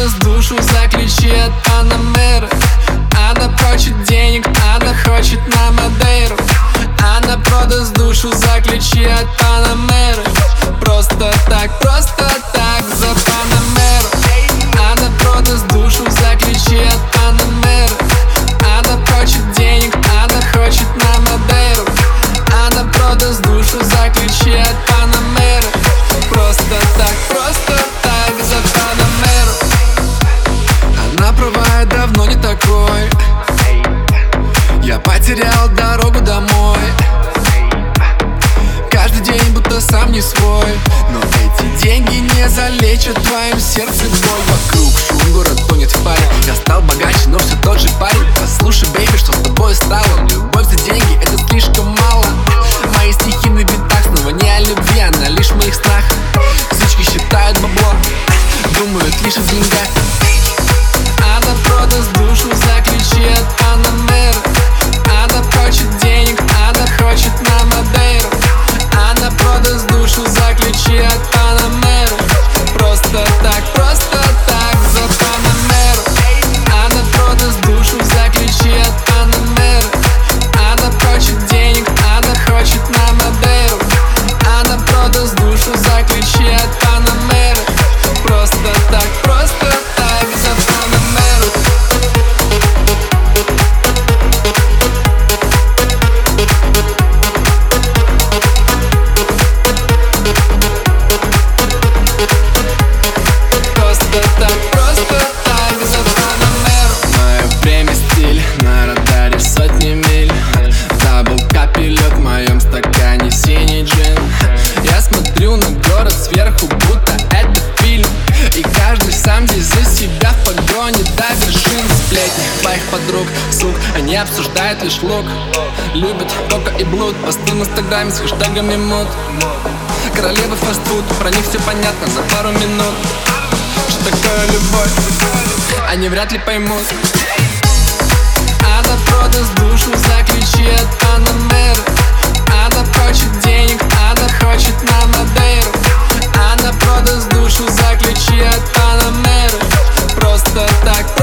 продаст душу за ключи от Панамеры. Она хочет денег, она хочет на Мадейру. Она продаст душу за ключи от Панамеры. Просто так за Панамеру. Она продаст душу за ключи от Панамеры. Она хочет денег, она хочет на Мадейру. Она продаст душу за ключи от Панамеры. Просто так за Панамеру. Она права, давно не такой. Я потерял дорогу домой. Каждый день будто сам не свой. Но эти деньги не залечат в твоем сердце боль. Вокруг шум, город тонет в паре. Я стал богаче, но все тот же парень. Послушай, бейби, что с тобой стало? Любовь за деньги, это слишком мало. Мои стихи на битах снова не о любви, она лишь в моих снах. Сучки считают бабло, думают лишь о деньгах. Она продаст душу за ключи от Панамеры. Она хочет денег, она хочет на Мадейру. Она продаст душу за ключи от Панамеры. Просто так за Панамеру. Она продаст душу за ключи от Панамеры. Она хочет денег, она хочет на Мадейру. Она продаст душу за ключи от Панамеры. Просто так за Панамеру. Просто так за Панамеру. Мое время стиль, на радаре сотни миль. Дабл капелек в моем стакане синий джин. Я смотрю на город сверху, будто это фильм. И каждый сам здесь за себя в погоне до вершин. Сплетни твоих подруг, сук, они обсуждают лишь лук. Любят кока и блуд, посты в инстаграме с хэштегами мод. Королева фастфуд, про них все понятно за пару минут. Что такое любовь, они вряд ли поймут. Она продаст душу за ключи от Панамеры. Она хочет денег, она хочет на Мадейру. Она продаст душу за ключи от Панамеры. Просто так